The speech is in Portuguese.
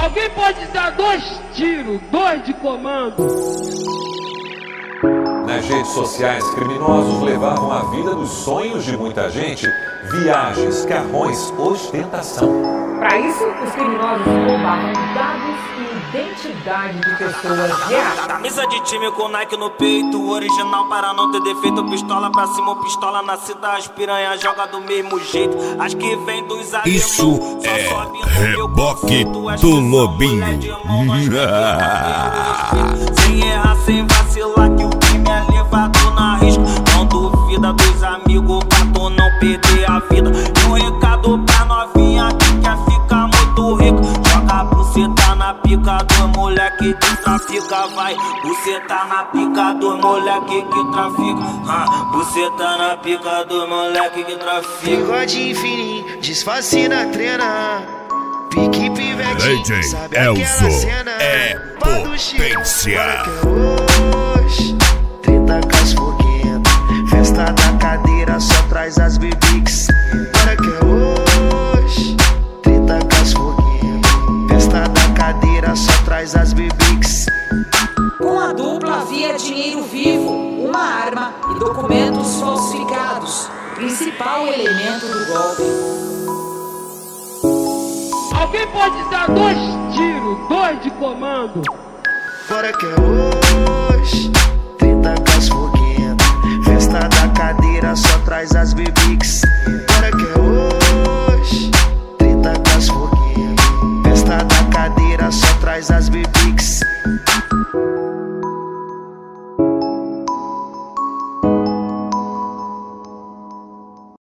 Alguém pode dar 2 tiros, 2 de comando? Nas redes sociais, criminosos levavam a vida dos sonhos de muita gente. Viagens, carrões, ostentação. Para isso, os criminosos roubavam dados e identidade de pessoas reais. Camisa de time com Nike no peito, original para não ter defeito. Pistola pra cima, pistola na cidade. As piranha joga do mesmo jeito. As que vem dos alemão. Isso é reboque do Lobinho. Sem errar, sem vacilar, que o crime é levado na risca. Não duvida dos amigos pra tu não perder a vida. E um recado pra novinha que quer ficar muito rico. Joga a buceta na pica do moleque que trafica. Vai, buceta na pica do moleque que trafica. Buceta na pica do moleque que trafica. Bigode fininho, disfarce na trena. Pique pivetinho, sabe aquela cena? É potência. Hoje, 30 cas foguento. Festa da cadeira, só traz as bebix. Para que é hoje, 30 cas foguento. Festa da cadeira, só traz as bebix. Com a dupla havia dinheiro vivo, uma arma e documentos falsificados. Principal elemento do golpe. Alguém pode dar 2 tiros, 2 de comando? Bora que é hoje, 30 cas foguento. Festa da cadeira, só traz as bebix. Bora